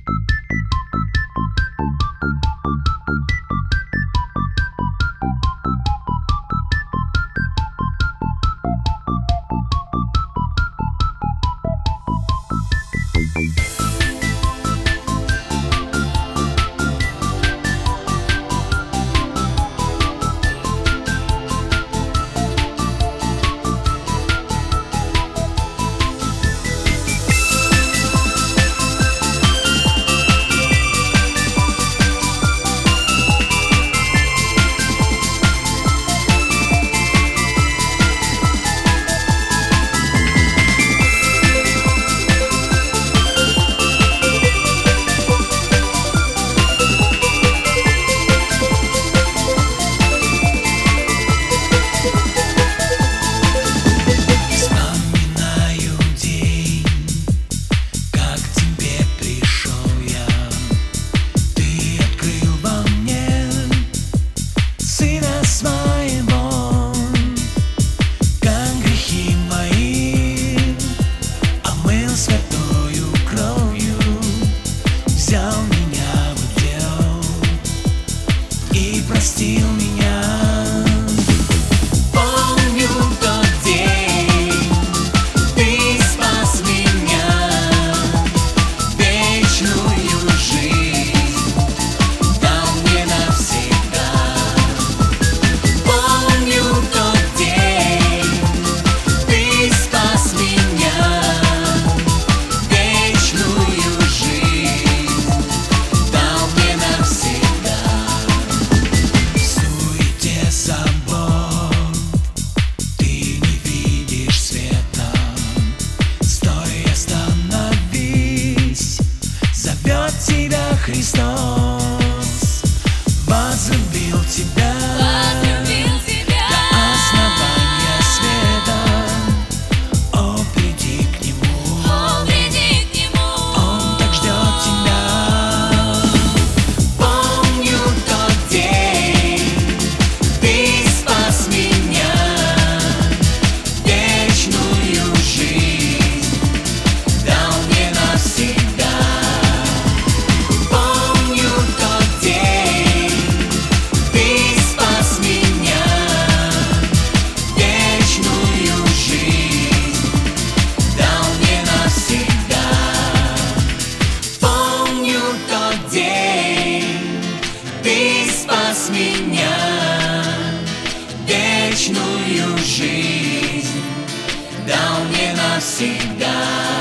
Простил меня. Помню тот день, ты спас меня, вечную жизнь дал мне навсегда. Помню тот день, ты спас меня, вечную жизнь дал мне навсегда. Забот, ты не видишь света. Стой, остановись, зовет тебя Христос. Возлюбил тебя до основания света. О, приди к Нему, Он так ждет тебя. Помню тот день, ты спас меня, вечную жизнь дал мне навсегда. Помню тот день, ты спас меня, вечную жизнь дал мне навсегда. Помню тот день, ты спас меня, вечную жизнь дал мне навсегда.